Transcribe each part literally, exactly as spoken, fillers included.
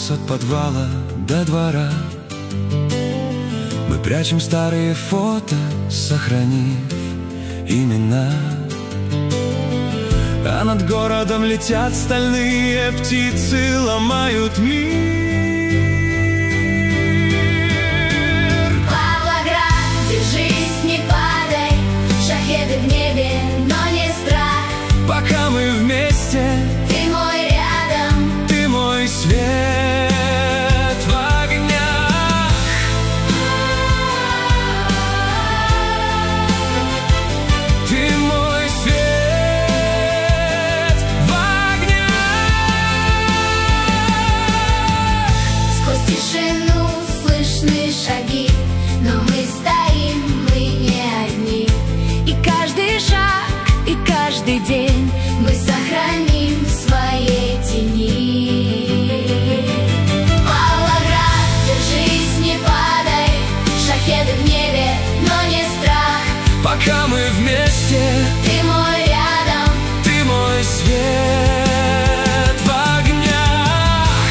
вопрос от подвала до двора. Мы прячем старые фото, сохранив имена. А над городом летят стальные птицы, ломают мир. Павлоград, держись, не падай, шахеды в небе, но не страх. Пока мы вместе, Ты мой рядом, ты мой свет в огнях. Ты мой свет в огнях. сквозь тишину слышны шаги, но мы стоим, мы не одни. И каждый шаг, и каждый день мы сохраним в своей тени. Павлоград, держись, не падай, шахеды в небе, но не страх. Пока мы вместе, Ты мой рядом, ты мой свет в огнях.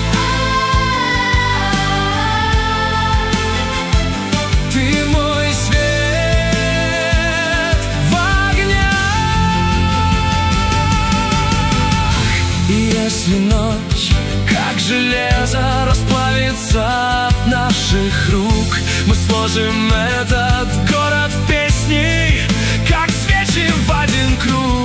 Ты мой свет в огнях. И если ночь, как железо, расплавится от наших рук, мы сложим этот город в песни, как свечи в один круг.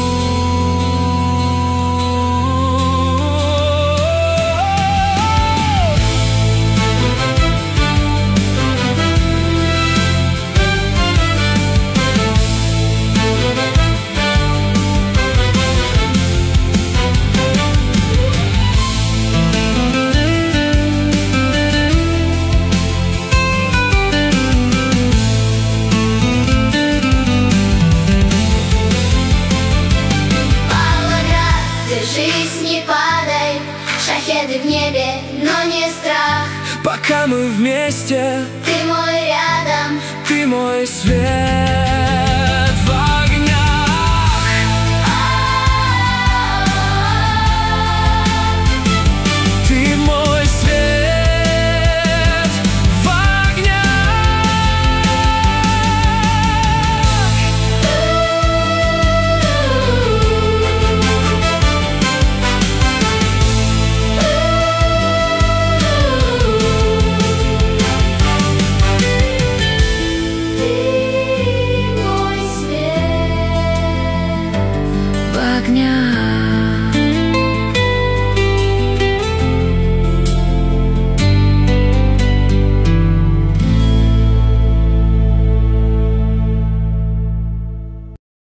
Павлоград, держись, не падай, шахеды в небе, но не страх. Пока мы вместе, Ты мой рядом, ты мой свет.